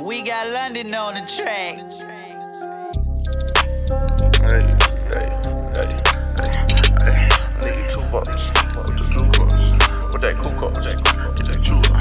We got London on the track. Hey, I need you 2 votes. What the 2 votes? What that cool What that chula?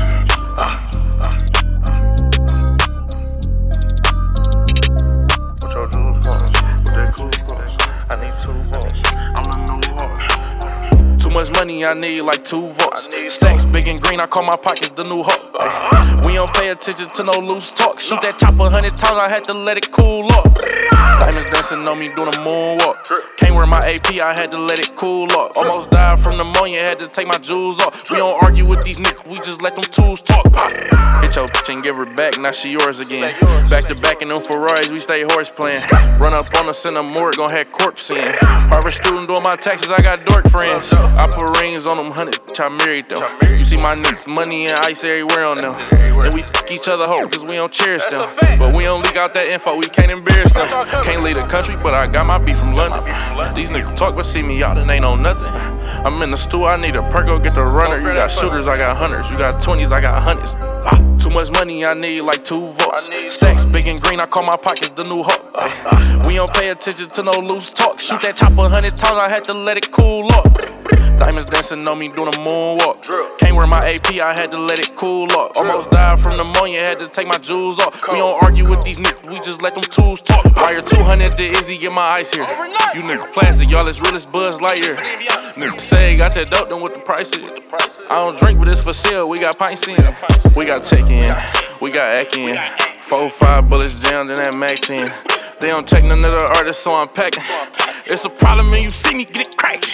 What your juice votes? What that cool votes? I need 2 votes. I'm the new horse. Too much money, I need like 2 votes. Stacks big and green, I call my pockets the new Hulk. We don't pay attention to no loose talk. Shoot that chopper 100 times, I had to let it cool up. Diamonds dancing on me doing a moonwalk. Can't wear my AP, I had to let it cool up. Almost died from pneumonia, had to take my jewels off. We don't argue with these niggas, we just let them tools talk. Hit your bitch and give her back, now she yours again. Back to back in them Ferraris, we stay horse playing. Run up on us in the morgue, gon' have corpse in. Harvard student doing my taxes, I got dork friends. I put rings on them 100, I married them. You see my nigga, money and ice everywhere on them. And we fuck each other hoe, cause we don't cherish them. But we don't leak out that info, we can't embarrass them. Can't leave the country, but I got my beef from London. These niggas talk but see me out and ain't on nothing. I'm in the stool, I need a perk, go get the runner. You got shooters, I got hunters. You got 20s, I got hundreds. Too much money, I need like 2 votes. Stacks big and green, I call my pockets the new Hulk. We don't pay attention to no loose talk. Shoot that chopper 100 times, I had to let it cool up. Diamonds dancing on me doing a moonwalk. Can't wear my AP, I had to let it cool up. Almost died from pneumonia, had to take my jewels off. We don't argue with these niggas, we just let them tools talk. Wire 200 to Izzy, get my ice here. You niggas plastic, y'all as real as Buzz Lightyear. Niggas say got that dope, then what the price is? I don't drink, but it's for sale, we got pints in. We got tech in, we got ack in. 4-5 bullets down, then that max in. They don't check none of the artists, so I'm packing. It's a problem when you see me get it crackin'.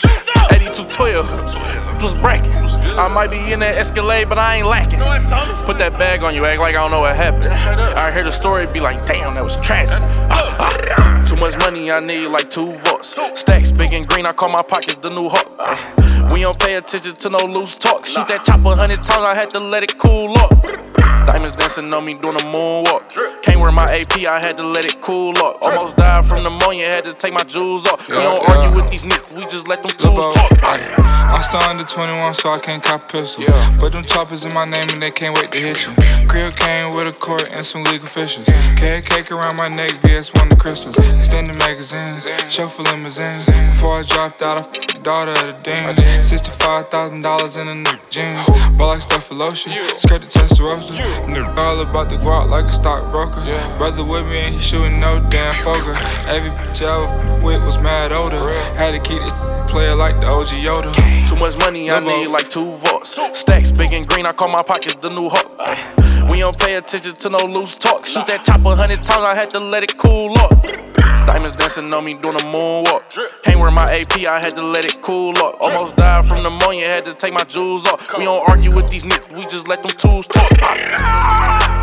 8212, was bracket. I might be in that Escalade, but I ain't lacking. Put that bag on you, act like I don't know what happened. I hear the story, be like, damn, that was tragic. Too much money, I need like 2 votes. Stacks big and green, I call my pockets the new Hulk. We don't pay attention to no loose talk. Shoot that chopper 100 times, I had to let it cool up. Diamonds dancing on me doing a moonwalk. Can't wear my AP, I had to let it cool up. Almost died from pneumonia, had to take my jewels off. We don't argue with these niggas, we just let them tools talk. I'm still under 21, so I can't cop pistol. But them choppers in my name and they can't wait to hit you. Crib came with a court and some legal officials. Carrot cake around my neck, VS1 the crystals. Extended magazines, chauffeur limousines. Before I dropped out, I f***ed the daughter of the dean. $65,000 in a new jeans. Ball like stuff for lotion, skirt the Testarossa. Nigga all about the guap like a stockbroker. Brother with me and he shooting no damn poker. Every bitch I ever with was mad older. Had to keep this player like the OG Yoda. Too much money, I need like 2 votes. Stacks big and green, I call my pockets the new Hulk. We don't pay attention to no loose talk. Shoot that chopper 100 times, I had to let it cool up. Diamonds dancing on me doing a moonwalk. Can't wear my AP, I had to let it cool up. Almost died from pneumonia, had to take my jewels off. We don't argue with these niggas, we just let them tools talk.